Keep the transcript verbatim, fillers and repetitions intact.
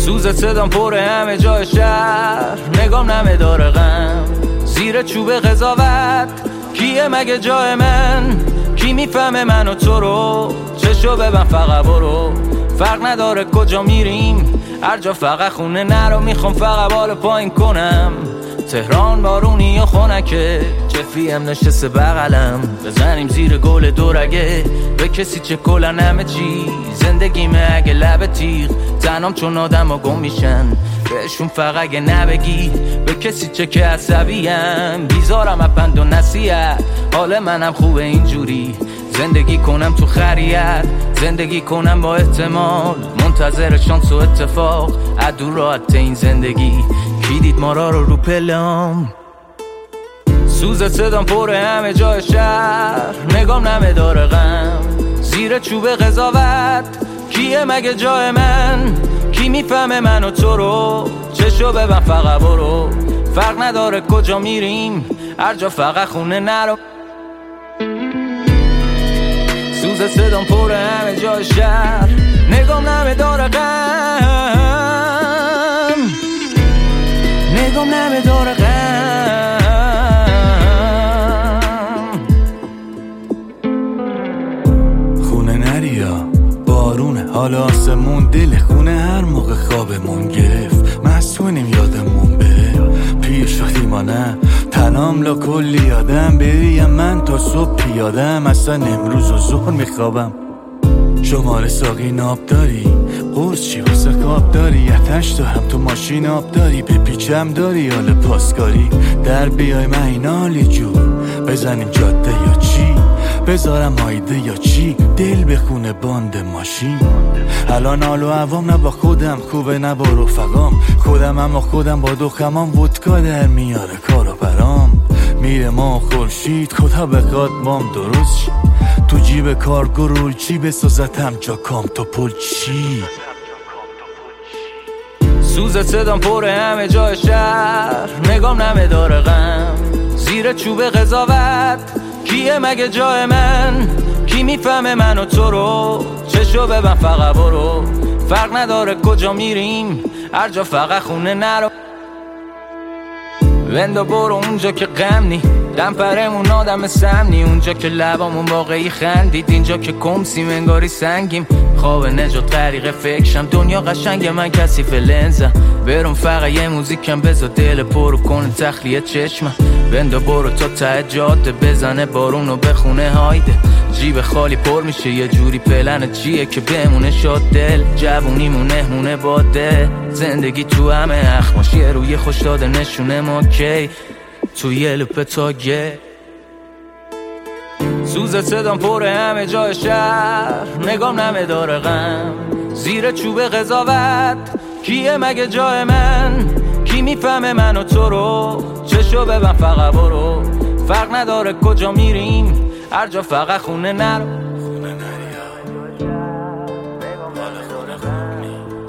سوز صدام پر همه جای شهر، نگام نمه داره غم زیر چوب قضاوت. کیه مگه جای من؟ کی میفهمه من و تو رو؟ چشو ببن فقط برو، فرق نداره کجا میریم، هر جا فقط خونه نرو. میخوام فقط بالا پایین کنم، تهران بارونی و خونکه، جفیم نشسته بغلم، بزنیم زیر گل دورگه. به کسی چه کلن همه چی، زندگیمه اگه لب تیغ، تنام چون آدم ها گم میشن، بهشون فقط اگه نبگی. به کسی چه که عصبیم، بیزارم اپند و نصیحت، حال منم خوبه اینجوری، زندگی کنم تو خریت، زندگی کنم با احتمال، منتظر شانس و اتفاق، عدو راحت این زندگی. کی دید ما را رو رو پلم؟ سوز صدام پر همه جای شهر، نگام نمه داره غم زیر چوب قضاوت. کیه مگه جای من؟ کی میفهمه من و تو رو؟ چشو ببن فقط برو، فرق نداره کجا میریم، هر جا فقط خونه نرو. سوز صدام پر همه جای شهر، نگام نمه داره غم، نگام نمه داره غم. خونه نریا بارونه، حال آسمون دل خونه، هر موقع خوابمون گرفت مسئولیم یادمون بره. پیش وقتی ما نه تنام لا کلی یادم، بریم من تا صبح پیادم، اصلا امروز و ظهر میخوابم. شماره ساقی ناب داری، قرص چی واسه خواب داری، اتش دارم تو ماشین آب داری، به پیچم داری حال پاسکاری، در بیای من این حالی جور، بزنیم جاده یا چی، بذارم هایده یا چی، دل بخونه باند ماشین. الان حال و عوام نه با خودم خوبه نه با رفقام، خودم اما خودم با دخمام، ودکا در میاره کارو برام، میره ما خورشید خدا بخواد مام درست شی، تو جیب کارگو رول چی بسازتم جا کام تو پل چی. سوز صدام پر همه جای شهر، نگام نمه داره غم زیر چوب قضاوت. کیه مگه جای من؟ کی میفهمه من و تو رو؟ چشو ببن فقط برو، فرق نداره کجا میریم، هر جا فقط خونه نرو. وندو برو اونجا که غم نی، دم پرمون آدم سمنی، اونجا که لبامون واقعی خندید، اینجا که کمسیم انگاری سنگیم. خواب نجات طریق فکرشم، دنیا قشنگ من کثیف لنزم، برم فقط یه موزیکم بذار دل پرو کنه تخلیه چشمم. وندو برو تا ته جاده، بزنه بارونو بخونه هایده، جیب خالی پر میشه یه جوری، پلن چیه که بمونه شاد دل، جوونیمون مهمونه باده، زندگی تو همه اخماش، یه روی خوش داده نشونه ما کی تو یه لوپ تاگه. سوز صدام پر همه جای شهر، نگام نمه داره غم زیر چوب قضاوت. کیه مگه جای من؟ کی میفهمه من و تو رو؟ چشو ببن فقط برو، فرق نداره کجا میریم، هر جا فقط خونه نرو. خونه نریا حال خونه خوب نی،